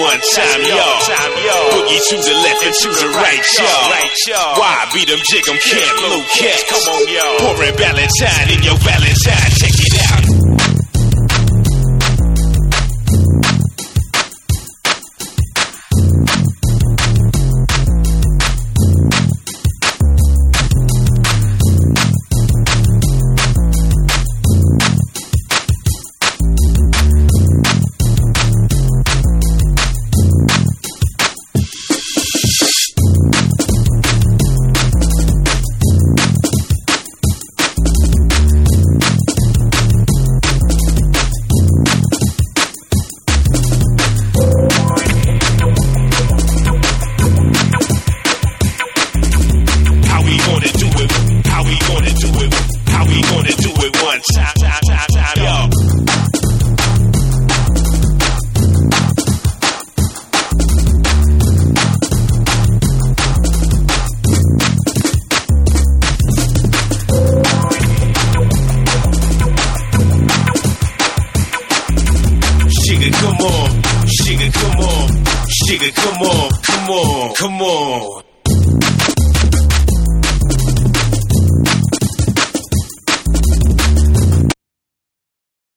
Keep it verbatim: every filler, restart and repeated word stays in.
one time, y'all. Boogie to the left and to the right, y'all. Why beat them, jig them, can't blow cats. Come on, y'all. Pouring Valentine in your Valentine. Check it out. Come on, come on, come on.